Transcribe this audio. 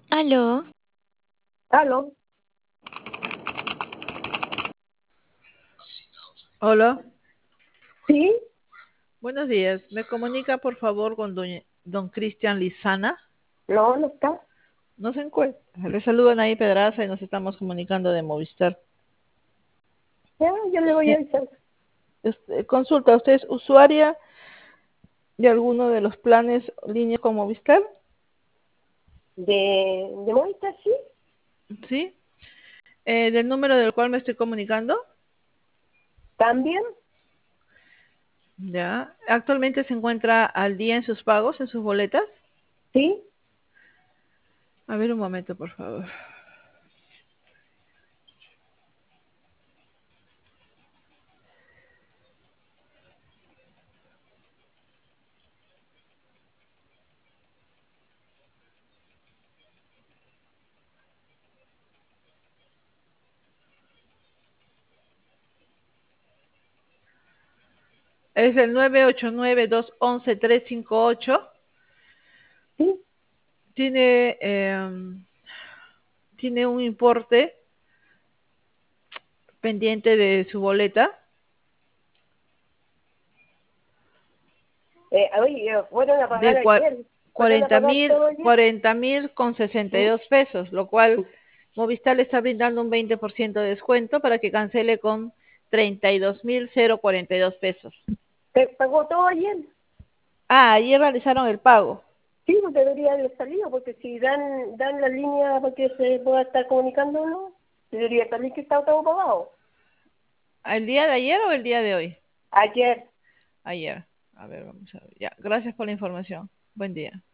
Aló, Aló, Hola, sí, buenos días. ¿Me comunica por favor con don Cristian Lizana? no, no está. No se encuentra. Le saludan ahí Pedraza y nos estamos comunicando de Movistar. Ya, yo le voy a Eh, avisar. Consulta, ¿usted es usuaria de alguno de los planes línea con Movistar? ¿De Movistar, sí? ¿Sí? ¿Del número del cual me estoy comunicando? ¿También? Ya. ¿Actualmente se encuentra al día en sus pagos, en sus boletas? Sí. A ver un momento, por favor. Es el 989-211-358. Sí. Tiene, tiene un importe pendiente de su boleta Oye, fueron a pagar de ayer. Fueron a pagar todo ayer. 40.000 con 62 pesos, lo cual Movistar le está brindando un 20% de descuento para que cancele con 32.042 pesos. ¿Se pagó todo ayer? Ah, ayer realizaron el pago. Sí, pues debería haber salido, porque si dan la línea para que se pueda estar comunicando, ¿no? Debería salir que está todo pagado. ¿El día de ayer o el día de hoy? Ayer. Ayer. A ver, vamos a ver. Ya, gracias por la información. Buen día.